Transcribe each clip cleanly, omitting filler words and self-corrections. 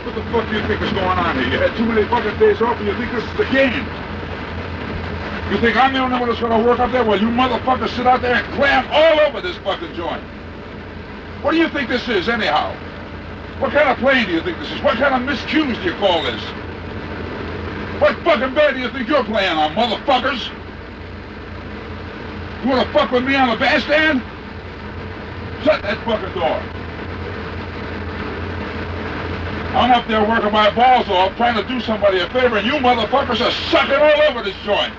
What the fuck do you think is going on here? You had too many fucking days off and you think this is the game? You think I'm the only one that's gonna work up there? Well, you motherfuckers sit out there and clam all over this fucking joint. What do you think this is, anyhow? What kind of plane do you think this is? What kind of miscues do you call this? What fucking band do you think you're playing on, motherfuckers? You wanna fuck with me on the bandstand? Shut that fucking door. I'm up there working my balls off, trying to do somebody a favor, and you motherfuckers are sucking all over this joint.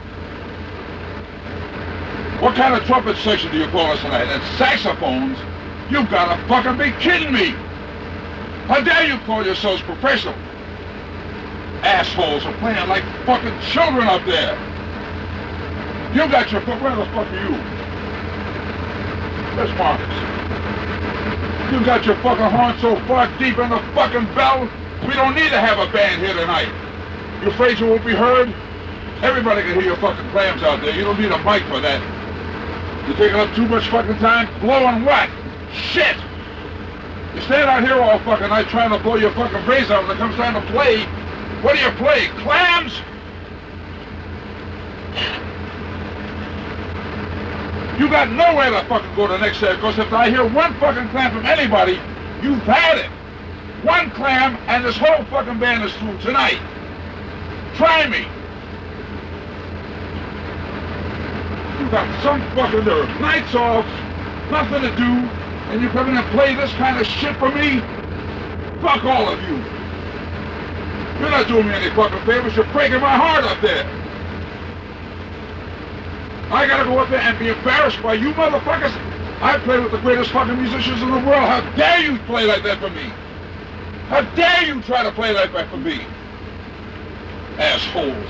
What kind of trumpet section do you call us tonight? And saxophones? You've got to fucking be kidding me! How dare you call yourselves professional? Assholes are playing like fucking children up there. You got your... Where the fuck are you? Where's Marcus? You got your fucking horn so far deep in the fucking bell, we don't need to have a band here tonight. You afraid you won't be heard? Everybody can hear your fucking clams out there. You don't need a mic for that. You're taking up too much fucking time blowing what? Shit! You stand out here all fucking night trying to blow your fucking brains out when it comes time to play. What do you play? Clams? You got nowhere to fucking go the next day, because if I hear one fucking clam from anybody, you've had it. One clam and this whole fucking band is through tonight. Try me. You got some fucking nerve. Nights off, nothing to do, and you come in and play this kind of shit for me? Fuck all of you. You're not doing me any fucking favors. You're breaking my heart up there. I gotta go up there and be embarrassed by you motherfuckers? I play with the greatest fucking musicians in the world. How dare you play like that for me? How dare you try to play like that for me? Assholes.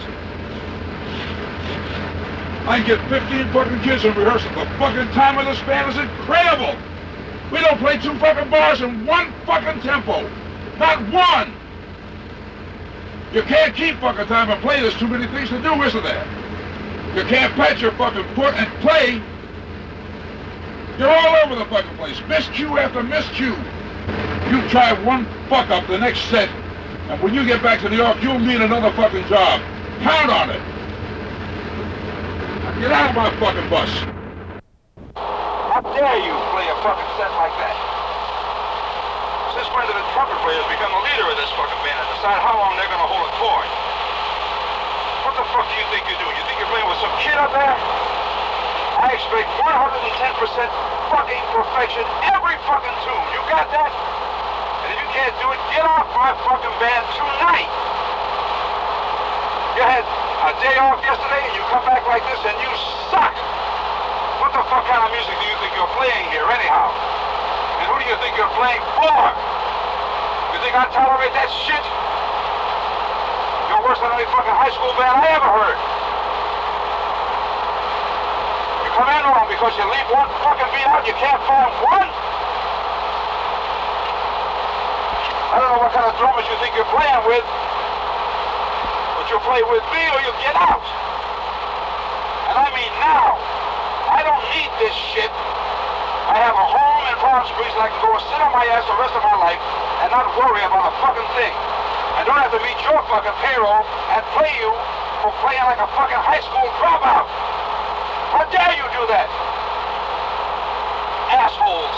I get 15 fucking kids in rehearsal. The fucking time of this band is incredible. We don't play 2 fucking bars in 1 fucking tempo. Not one. You can't keep fucking time and play. There's too many things to do, isn't there? You can't pat your fucking foot and play. You're all over the fucking place. Miscue after miscue. You try one fuck up the next set, and when you get back to New York, you'll need another fucking job. Count on it. Now get out of my fucking bus. How dare you play a fucking set like that? Since when did the trumpet players become the leader of this fucking band and decide how long they're gonna hold a chord? What the fuck do you think you're doing? You think you're playing with some kid up there? I expect 110% fucking perfection every fucking tune. You got that? And if you can't do it, get off my fucking band tonight. You had a day off yesterday and you come back like this and you suck. What the fuck kind of music do you think you're playing here anyhow? And who do you think you're playing for? You think I tolerate that shit? You're worse than any fucking high school band I ever heard. You come in wrong because you leave one fucking beat out, you can't find one? I don't know what kind of drummers you think you're playing with, but you'll play with me or you'll get out. And I mean now. I don't need this shit. I have a home in Palm Springs and I can go and sit on my ass the rest of my life and not worry about a fucking thing. I don't have to meet your fucking payroll and pay you for playing like a fucking high school dropout. How dare you do that? Assholes.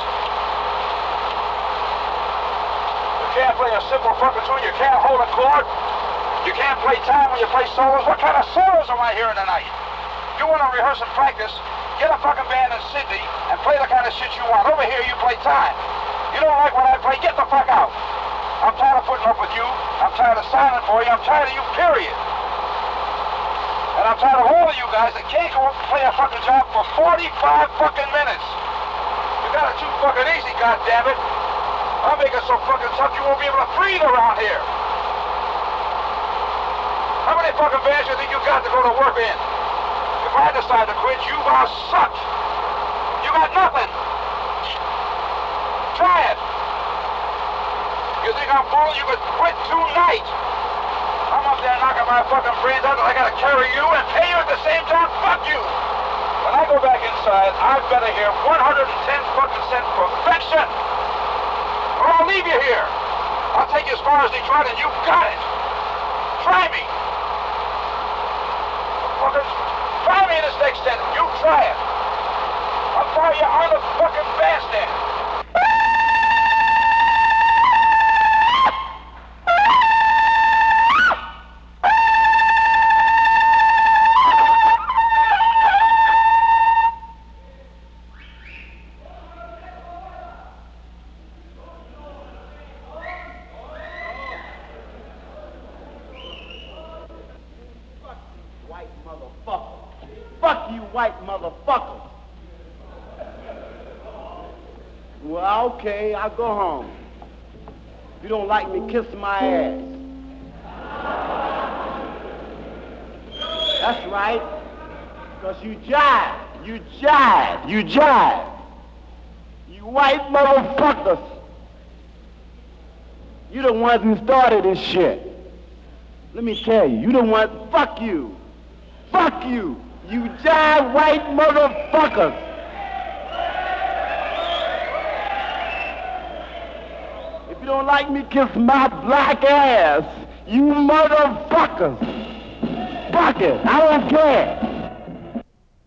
You can't play a simple fucking tune. You can't hold a chord. You can't play time when you play solos. What kind of solos am I hearing tonight? You want to rehearse and practice, get a fucking band in Sydney and play the kind of shit you want. Over here, you play time. You don't like what I play, get the fuck out. I'm tired of putting up with you. I'm tired of signing for you. I'm tired of you, period. And I'm tired of all of you guys that can't go up and play a fucking job for 45 fucking minutes. You got it too fucking easy, goddammit. I'll make it so fucking tough you won't be able to breathe around here. How many fucking bands do you think you got to go to work in? If I decide to quit, you are sucked. You got nothing. Try it. You think I'm full? You could quit tonight. I'm up there knocking my fucking brains out and I gotta carry you and pay you at the same time? Fuck you. When I go back inside, I better hear 110 fucking cent perfection. Or I'll leave you here. I'll take you as far as Detroit, and you got it. Try me. Fuckers, try me in this next tent. You try it. I'll fire you on the fucking bandstand. White motherfucker. Fuck you, white motherfucker. Well, okay, I'll go home. If you don't like me, kiss my ass. That's right. Because you jive. You jive. You jive. You white motherfuckers. You the ones who started this shit. Let me tell you, you the ones, fuck you. Fuck you. You jive white motherfuckers. If you don't like me, kiss my black ass. You motherfuckers. Fuck it. I don't care.